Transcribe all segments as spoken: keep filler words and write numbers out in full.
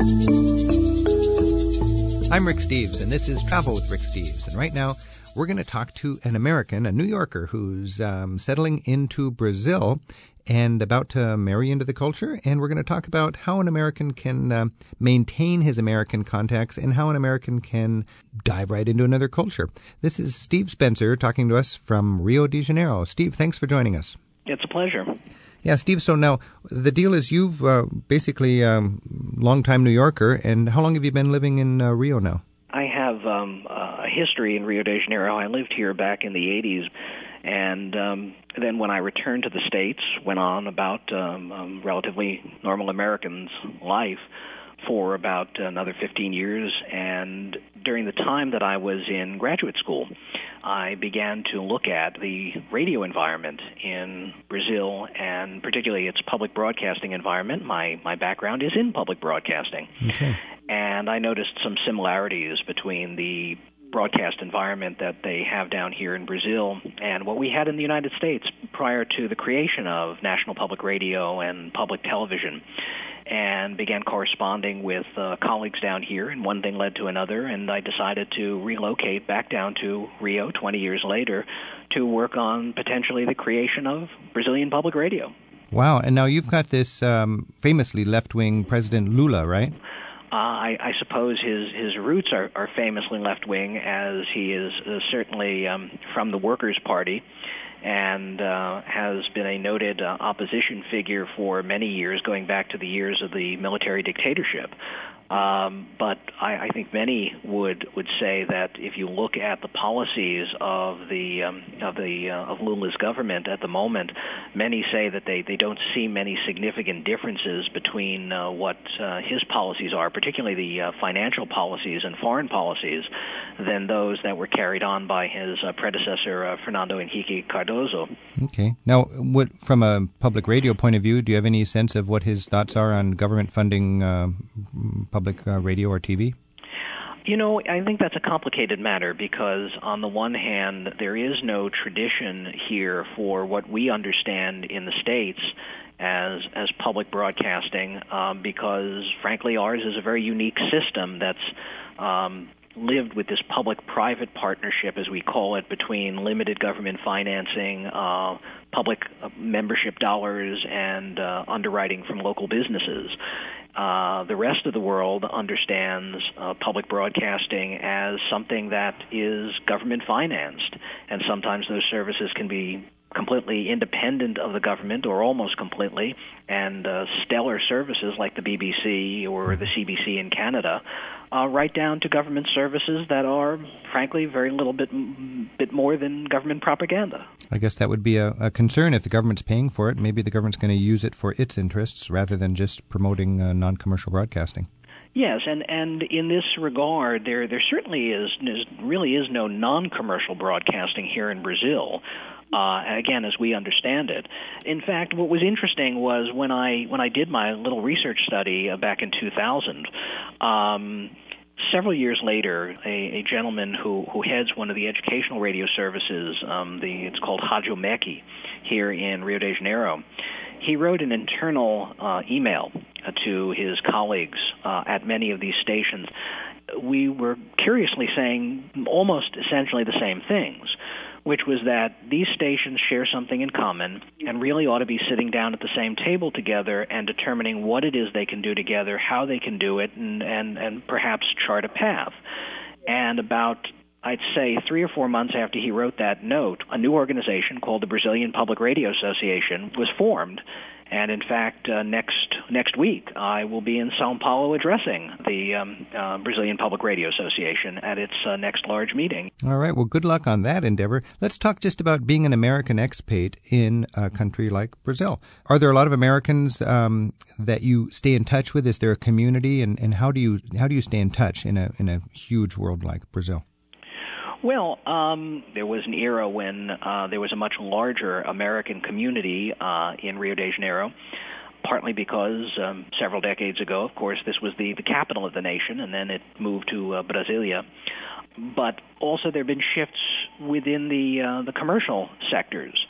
I'm Rick Steves, and this is Travel with Rick Steves. And right now, we're going to talk to an American, a New Yorker, who's um, settling into Brazil and about to marry into the culture. And we're going to talk about how an American can uh, maintain his American contacts and how an American can dive right into another culture. This is Steve Spencer talking to us from Rio de Janeiro. Steve, thanks for joining us. It's a pleasure. Yeah, Steve, so now the deal is you've uh, basically a um, longtime New Yorker, and how long have you been living in uh, Rio now? I have um, a history in Rio de Janeiro. I lived here back in the eighties, and um, then when I returned to the States, went on about um, um, relatively normal American's life for about another fifteen years, and during the time that I was in graduate school, I began to look at the radio environment in Brazil, and particularly its public broadcasting environment. My my background is in public broadcasting. Okay. And I noticed some similarities between the broadcast environment that they have down here in Brazil and what we had in the United States prior to the creation of National Public Radio and public television, and began corresponding with uh, colleagues down here, and one thing led to another, and I decided to relocate back down to Rio twenty years later to work on potentially the creation of Brazilian public radio. Wow, and now you've got this um, famously left-wing President Lula, right? Uh, I, I suppose his, his roots are, are famously left-wing, as he is uh, certainly um, from the Workers' Party, and uh, has been a noted uh, opposition figure for many years, going back to the years of the military dictatorship. Um, but I, I think many would would say that if you look at the policies of the um, of the uh, of Lula's government at the moment, many say that they, they don't see many significant differences between uh, what uh, his policies are, particularly the uh, financial policies and foreign policies, than those that were carried on by his uh, predecessor, uh, Fernando Henrique Cardoso. Okay. Now, what, from a public radio point of view, do you have any sense of what his thoughts are on government funding uh, public uh, radio or T V? You know, I think that's a complicated matter because, on the one hand, there is no tradition here for what we understand in the States as as public broadcasting, um, because, frankly, ours is a very unique system that's um, lived with this public-private partnership, as we call it, between limited government financing, uh, public membership dollars, and uh, underwriting from local businesses. Uh, the rest of the world understands uh, public broadcasting as something that is government-financed, and sometimes those services can be completely independent of the government, or almost completely, and uh, stellar services like the B B C or the C B C in Canada, uh, right down to government services that are, frankly, very little bit bit more than government propaganda. I guess that would be a, a concern if the government's paying for it. Maybe the government's going to use it for its interests rather than just promoting uh, non-commercial broadcasting. Yes, and, and in this regard, there there certainly is, is really is no non-commercial broadcasting here in Brazil. Uh, again, as we understand it. In fact, what was interesting was when I when I did my little research study uh, back in two thousand, um, several years later, a, a gentleman who, who heads one of the educational radio services, um, the it's called Rádio M E C here in Rio de Janeiro, he wrote an internal uh, email uh, to his colleagues uh, at many of these stations. We were curiously saying almost essentially the same things, which was that these stations share something in common and really ought to be sitting down at the same table together and determining what it is they can do together, how they can do it, and, and, and perhaps chart a path. And about, I'd say, three or four months after he wrote that note, a new organization called the Brazilian Public Radio Association was formed. And in fact, uh, next next week, I will be in São Paulo addressing the um, uh, Brazilian Public Radio Association at its uh, next large meeting. All right. Well, good luck on that endeavor. Let's talk just about being an American expat in a country like Brazil. Are there a lot of Americans um, that you stay in touch with? Is there a community, and, and how do you how do you stay in touch in a in a huge world like Brazil? Well, um, there was an era when uh, there was a much larger American community uh, in Rio de Janeiro, partly because um, several decades ago, of course, this was the, the capital of the nation, and then it moved to uh, Brasilia. But also there have been shifts within the uh, the commercial sectors.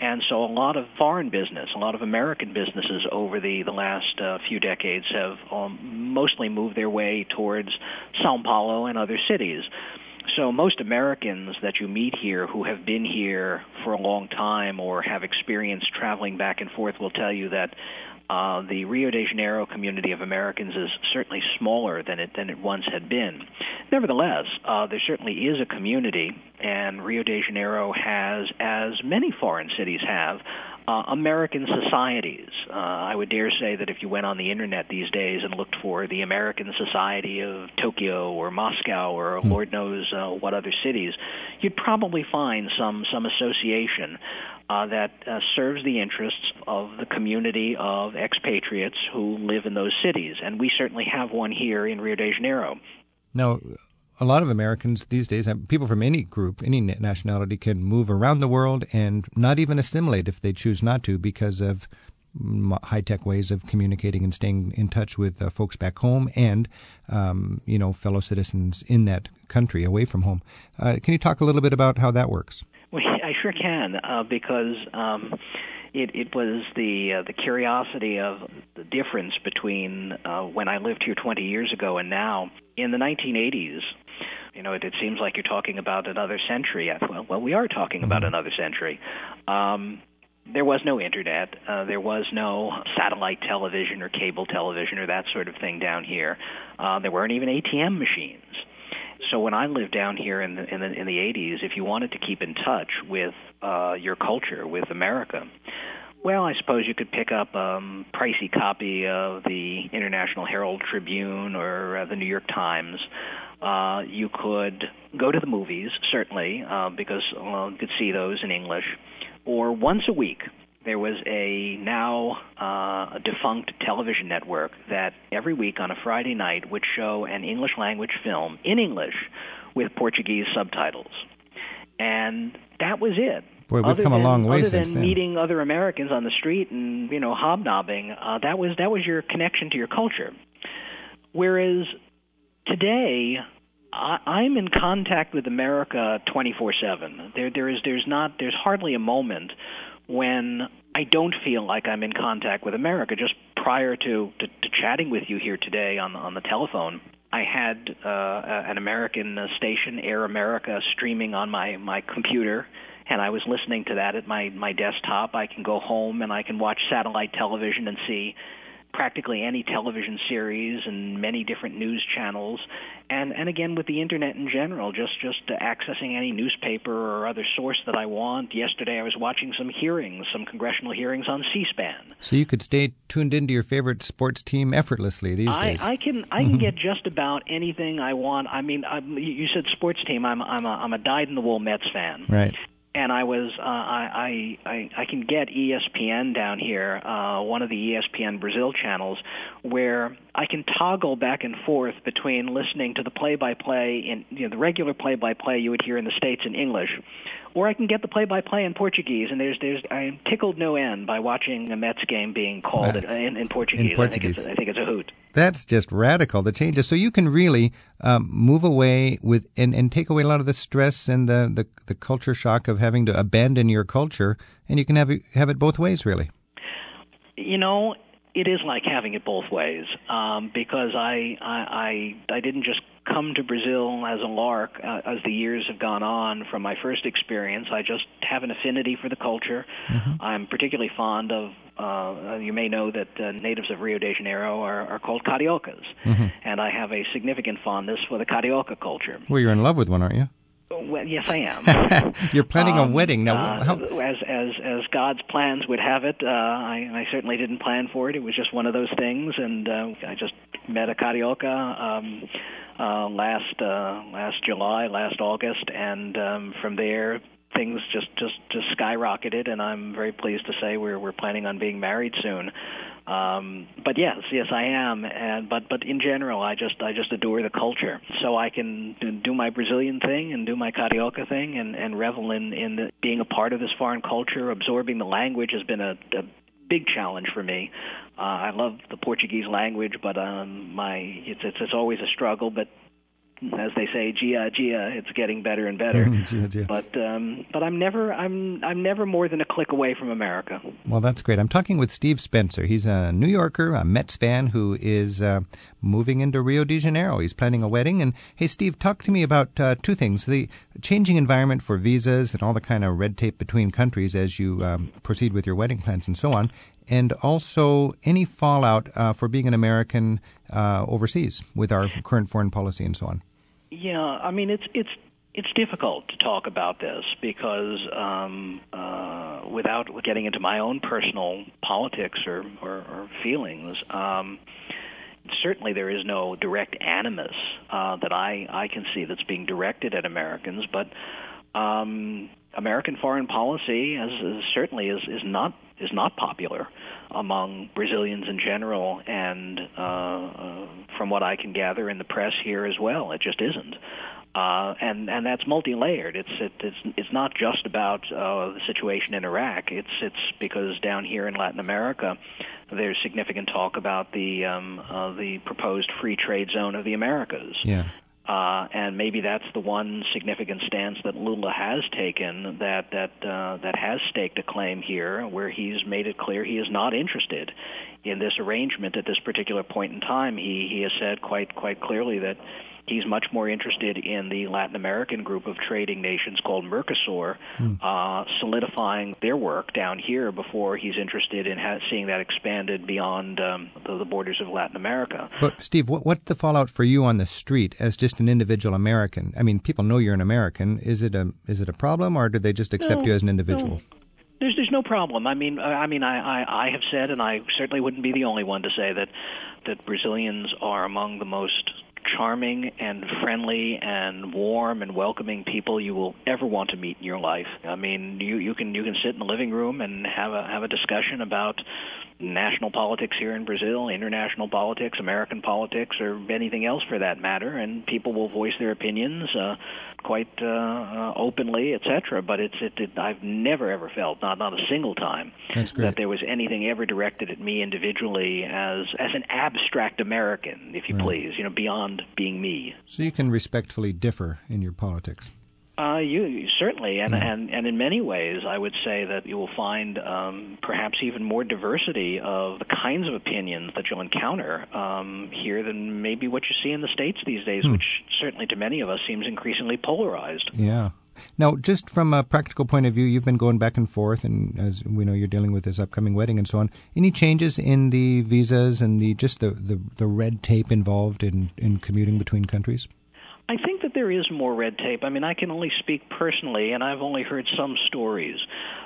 And so a lot of foreign business, a lot of American businesses over the, the last uh, few decades have um, mostly moved their way towards Sao Paulo and other cities. So most Americans that you meet here who have been here for a long time or have experience traveling back and forth will tell you that uh, the Rio de Janeiro community of Americans is certainly smaller than it than it once had been. Nevertheless, uh, there certainly is a community, and Rio de Janeiro has, as many foreign cities have, uh, American societies. Uh, I would dare say that if you went on the Internet these days and looked for the American Society of Tokyo or Moscow or mm. Lord knows uh, what other cities, you'd probably find some, some association Uh, that uh, serves the interests of the community of expatriates who live in those cities. And we certainly have one here in Rio de Janeiro. Now, a lot of Americans these days, people from any group, any nationality, can move around the world and not even assimilate if they choose not to because of high-tech ways of communicating and staying in touch with uh, folks back home and, um, you know, fellow citizens in that country away from home. Uh, can you talk a little bit about how that works? Well, I sure can, uh, because um, it, it was the uh, the curiosity of the difference between uh, when I lived here twenty years ago and now. In the nineteen eighties, you know, it, it seems like you're talking about another century. Well, well we are talking mm-hmm. about another century. Um, there was no Internet. Uh, there was no satellite television or cable television or that sort of thing down here. Uh, there weren't even A T M machines. So when I lived down here in the, in the in the eighties, if you wanted to keep in touch with uh, your culture, with America, well, I suppose you could pick up a um, pricey copy of the International Herald Tribune or uh, the New York Times. Uh, you could go to the movies, certainly, uh, because well, you could see those in English. Or once a week, there was a now uh, a defunct television network that every week on a Friday night would show an English-language film in English with Portuguese subtitles. And that was it. Boy, we've other come than, a long way other since than then. meeting other Americans on the street and, you know, hobnobbing, uh, that was that was your connection to your culture. Whereas today, I, I'm in contact with America twenty-four seven. There, there is, there's not, there's hardly a moment when I don't feel like I'm in contact with America. Just prior to, to, to chatting with you here today on, on the telephone, I had uh, an American station, Air America, streaming on my, my computer, and I was listening to that at my, my desktop. I can go home and I can watch satellite television and see practically any television series and many different news channels, and, and again with the Internet in general, just, just accessing any newspaper or other source that I want. Yesterday I was watching some hearings, some congressional hearings on C-SPAN. So you could stay tuned into your favorite sports team effortlessly these I, days. I can I can get just about anything I want. I mean, I, you said sports team. I'm I'm a, I'm a dyed-in-the-wool Mets fan. Right. And I was uh, I, I I can get E S P N down here, uh, one of the E S P N Brazil channels, where I can toggle back and forth between listening to the play-by-play in you know the regular play-by-play you would hear in the States in English, or I can get the play-by-play in Portuguese. And there's there's I am tickled no end by watching a Mets game being called uh, in, in Portuguese. In Portuguese. I think it's, I think it's a hoot. That's just radical, the changes. So you can really um, move away with and, and take away a lot of the stress and the, the, the culture shock of having to abandon your culture, and you can have it, have it both ways, really. You know, it is like having it both ways, um, because I, I I I didn't just come to Brazil as a lark. Uh, as the years have gone on from my first experience, I just have an affinity for the culture. Mm-hmm. I'm particularly fond of, uh, you may know that uh, natives of Rio de Janeiro are, are called cariocas, mm-hmm. and I have a significant fondness for the carioca culture. Well, you're in love with one, aren't you? Well, yes, I am. You're planning um, a wedding now. Uh, how... As as as God's plans would have it, uh, I, I certainly didn't plan for it. It was just one of those things, and uh, I just met a carioca um, uh, last uh, last July, last August, and um, from there things just, just just skyrocketed. And I'm very pleased to say we're we're planning on being married soon. Um, but yes, yes, I am. And but but in general, I just I just adore the culture. So I can do my Brazilian thing and do my carioca thing, and, and revel in in the, being a part of this foreign culture. Absorbing the language has been a, a big challenge for me. Uh, I love the Portuguese language, but um, my it's, it's it's always a struggle. But as they say, Gia, Gia, it's getting better and better. Gia, Gia. But um, but I'm never I'm I'm never more than a click away from America. Well, that's great. I'm talking with Steve Spencer. He's a New Yorker, a Mets fan who is uh, moving into Rio de Janeiro. He's planning a wedding. And hey, Steve, talk to me about uh, two things: the changing environment for visas and all the kind of red tape between countries as you um, proceed with your wedding plans and so on, and also any fallout uh, for being an American uh, overseas with our current foreign policy and so on. Yeah, I mean, it's it's it's difficult to talk about this because um, uh, without getting into my own personal politics or, or, or feelings, um, certainly there is no direct animus uh, that I, I can see that's being directed at Americans, but um, American foreign policy is, is certainly is, is not is not popular among Brazilians in general, and uh, uh, from what I can gather in the press here as well, it just isn't. Uh, and and that's multi-layered. It's it, it's it's not just about uh, the situation in Iraq. It's it's because down here in Latin America, there's significant talk about the um, uh, the proposed free trade zone of the Americas. Yeah. Uh, and maybe that's the one significant stance that Lula has taken, that that uh, that has staked a claim here, where he's made it clear he is not interested in this arrangement at this particular point in time. He he has said quite quite clearly that he's much more interested in the Latin American group of trading nations called Mercosur, mm. uh, solidifying their work down here before he's interested in ha- seeing that expanded beyond um, the, the borders of Latin America. But, Steve, what, what's the fallout for you on the street as just an individual American? I mean, people know you're an American. Is it a is it a problem, or do they just accept no, you as an individual? No. There's there's no problem. I mean, I mean, I, I, I have said, and I certainly wouldn't be the only one to say that that Brazilians are among the most charming and friendly and warm and welcoming people you will ever want to meet in your life. I mean, you, you can you can sit in the living room and have a have a discussion about national politics here in Brazil, international politics, American politics, or anything else for that matter, and people will voice their opinions uh, quite uh, uh, openly, et cetera. But it's it, it, I've never ever felt, not not a single time, that there was anything ever directed at me individually as as an abstract American, if you right. please, you know, beyond being me. So you can respectfully differ in your politics. Uh, you certainly, and, yeah. and and in many ways, I would say that you will find um, perhaps even more diversity of the kinds of opinions that you'll encounter um, here than maybe what you see in the States these days, hmm. which certainly to many of us seems increasingly polarized. Yeah. Now, just from a practical point of view, you've been going back and forth, and as we know, you're dealing with this upcoming wedding and so on. Any changes in the visas and the just the, the, the red tape involved in, in commuting between countries? I think that there is more red tape. I mean, I can only speak personally, and I've only heard some stories.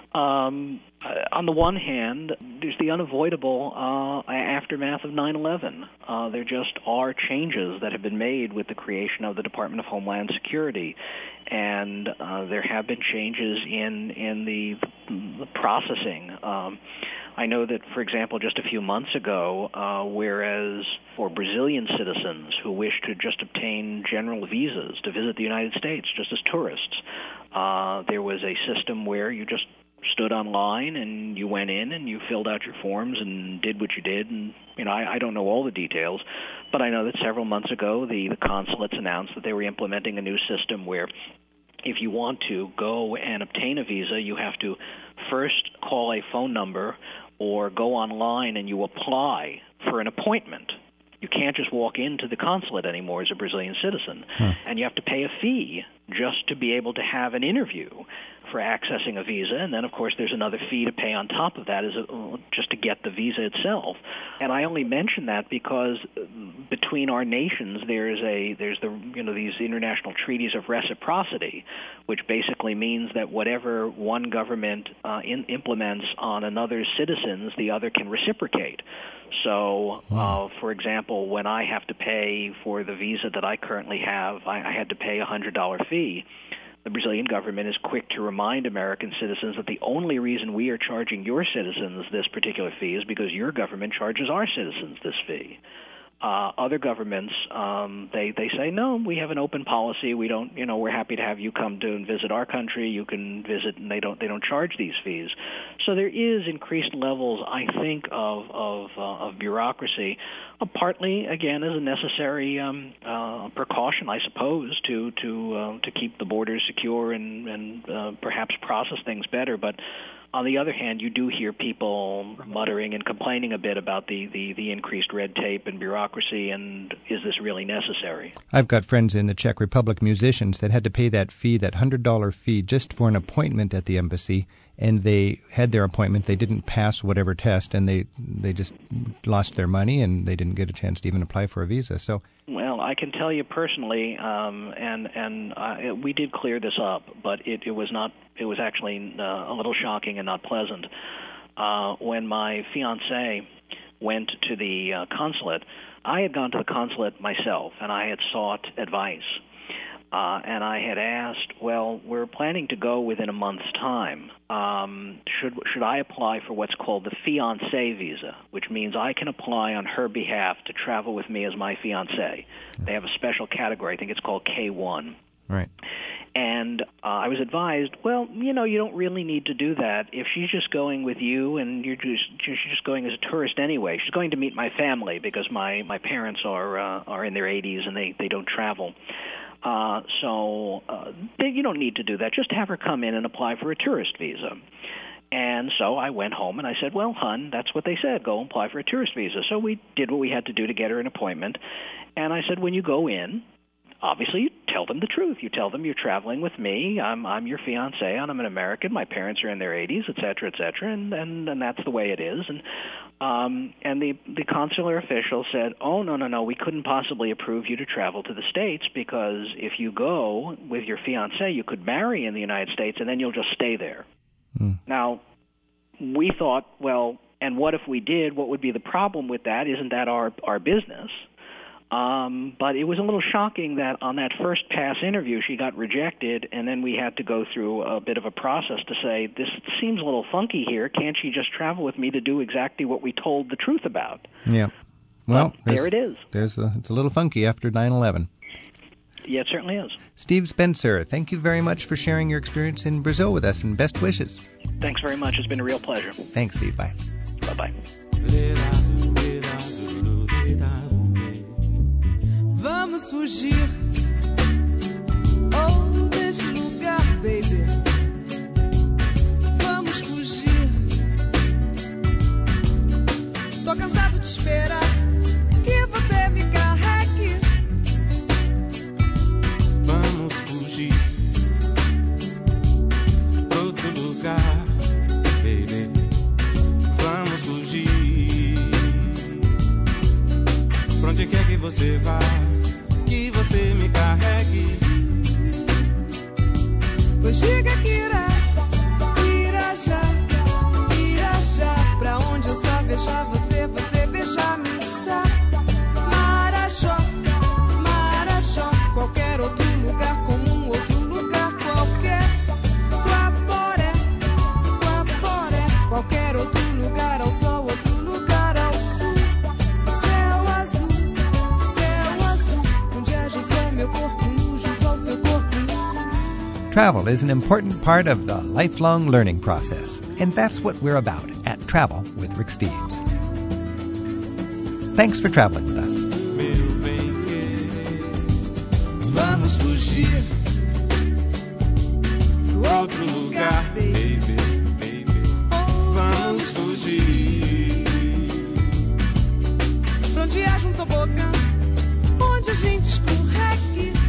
Um, on the one hand, there's the unavoidable uh, aftermath of nine eleven. Uh, there just are changes that have been made with the creation of the Department of Homeland Security, and uh, there have been changes in in the, the processing. Um, I know that, for example, just a few months ago, uh, whereas for Brazilian citizens who wish to just obtain general visas to visit the United States just as tourists, uh, there was a system where you just stood online and you went in and you filled out your forms and did what you did. And, you know, I, I don't know all the details, but I know that several months ago the, the consulates announced that they were implementing a new system where if you want to go and obtain a visa, you have to first call a phone number or go online and you apply for an appointment. You can't just walk into the consulate anymore as a Brazilian citizen. Huh. And you have to pay a fee just to be able to have an interview for accessing a visa. And then, of course, there's another fee to pay on top of that as a, just to get the visa itself. And I only mention that because between our nations there's a there's the you know these international treaties of reciprocity, which basically means that whatever one government uh, in, implements on another's citizens, the other can reciprocate. So, uh, for example, when I have to pay for the visa that I currently have, I, I had to pay a one hundred dollars fee. The Brazilian government is quick to remind American citizens that the only reason we are charging your citizens this particular fee is because your government charges our citizens this fee. Uh, other governments, um, they they say, no, we have an open policy. We don't, you know, we're happy to have you come to and visit our country. You can visit, and they don't they don't charge these fees. So there is increased levels, I think, of of, uh, of bureaucracy, uh, partly again as a necessary um, uh, precaution, I suppose, to to uh, to keep the borders secure and and uh, perhaps process things better, but. On the other hand, you do hear people muttering and complaining a bit about the, the, the increased red tape and bureaucracy, and is this really necessary? I've got friends in the Czech Republic, musicians, that had to pay that fee, that one hundred dollars fee, just for an appointment at the embassy, and they had their appointment. They didn't pass whatever test, and they, they just lost their money, and they didn't get a chance to even apply for a visa. So, well, I can tell you personally, um, and and uh, we did clear this up, but it, it was not. It was actually uh, a little shocking and not pleasant. Uh, when my fiancée went to the uh, consulate, I had gone to the consulate myself, and I had sought advice. Uh, and I had asked, well, we're planning to go within a month's time. Um, should should I apply for what's called the fiancé visa, which means I can apply on her behalf to travel with me as my fiancé? They have a special category. I think it's called K one. Right. And uh, I was advised, well, you know, you don't really need to do that. If she's just going with you and you're just she's just going as a tourist anyway, she's going to meet my family because my, my parents are uh, are in their eighties and they, they don't travel. Uh, so uh, they, you don't need to do that. Just have her come in and apply for a tourist visa. And so I went home and I said, well, hon, that's what they said. Go apply for a tourist visa. So we did what we had to do to get her an appointment. And I said, when you go in, obviously, you tell them the truth. You tell them you're traveling with me. I'm I'm your fiancé, and I'm an American. My parents are in their eighties, et cetera, et cetera, and, and, and that's the way it is. And um, and the, the consular official said, oh, no, no, no, we couldn't possibly approve you to travel to the States because if you go with your fiancé, you could marry in the United States, and then you'll just stay there. Mm. Now, we thought, well, and what if we did? What would be the problem with that? Isn't that our our business? Um, but it was a little shocking that on that first pass interview she got rejected, and then we had to go through a bit of a process to say, this seems a little funky here. Can't she just travel with me to do exactly what we told the truth about? Yeah. Well, there it is. There's a, it's a little funky after nine eleven. Yeah, it certainly is. Steve Spencer, thank you very much for sharing your experience in Brazil with us, and best wishes. Thanks very much. It's been a real pleasure. Thanks, Steve. Bye. Bye-bye. Vamos fugir, oh, desse lugar, baby. Vamos fugir. Tô cansado de esperar que você me carregue. Vamos fugir pra outro lugar, baby. Vamos fugir. Pra onde quer que você vá, que você me carregue. Pois diga que irá, irá já, irá já. Pra onde eu só veja você, você veja-me só. Marajó, Marajó, qualquer outro lugar, como um outro lugar qualquer. Guaporé, Guaporé, qualquer outro lugar ao sol, outro lugar ao sul. Céu azul, céu azul, onde haja só meu corpo nu junto ao seu corpo nu. Travel is an important part of the lifelong learning process, and that's what we're about at Travel with Rick Steves. Thanks for traveling with us. Meu bem querer, vamos fugir pro outro lugar, baby, baby. Vamos fugir pra onde haja um tobogã, onde a gente escorregue.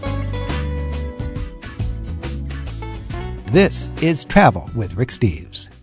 This is Travel with Rick Steves.